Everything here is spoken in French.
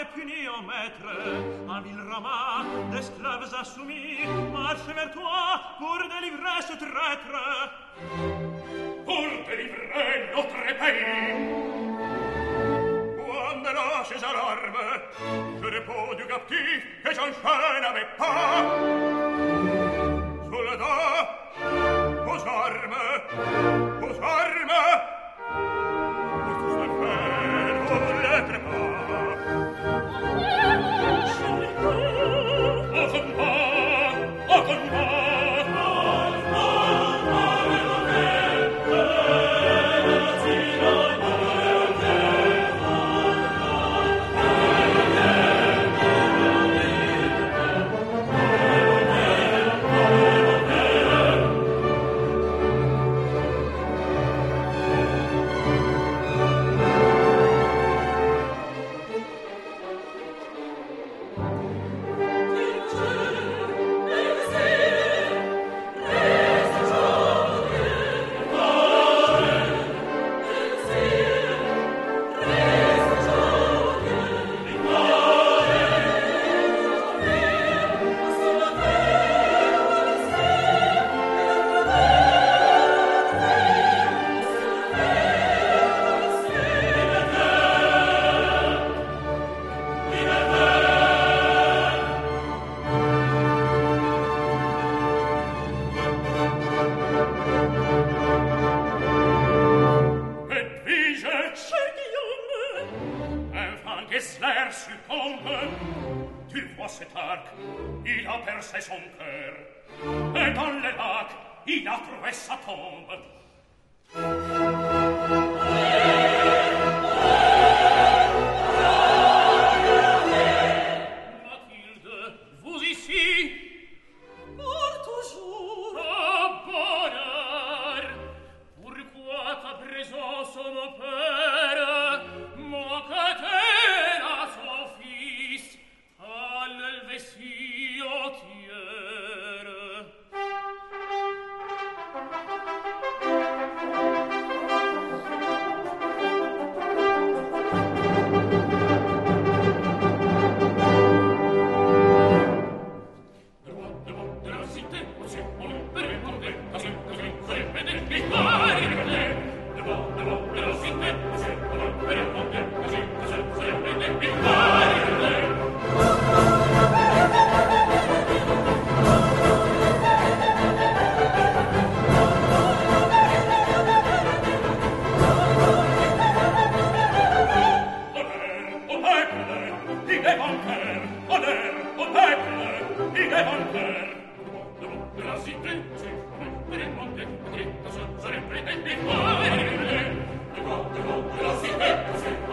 est puni en maître. Un vil ramas d'esclaves insoumis marche vers toi pour délivrer ce traître. Pour délivrer notre pays. Quando lâches à l'arme, je réponds du captif que j'enchaîne avec pas. Soldats, aux armes, aux armes. Pour tous les faire, vous l'êtes pas. Au combat, au combat. Il a percé son cœur, et dans les lacs, il a trouvé sa tombe. Mathilde, vous ici? Pour toujours. Oh, bonheur! Pourquoi ta présence, mon père, manque-t-elle à son fils? À l'élever si entière. De la cité, aussi, on peut demander, così, sarebbe d'esplicare. De la cité, aussi, on peut demander, così, sarebbe d'esplicare. Sarebbe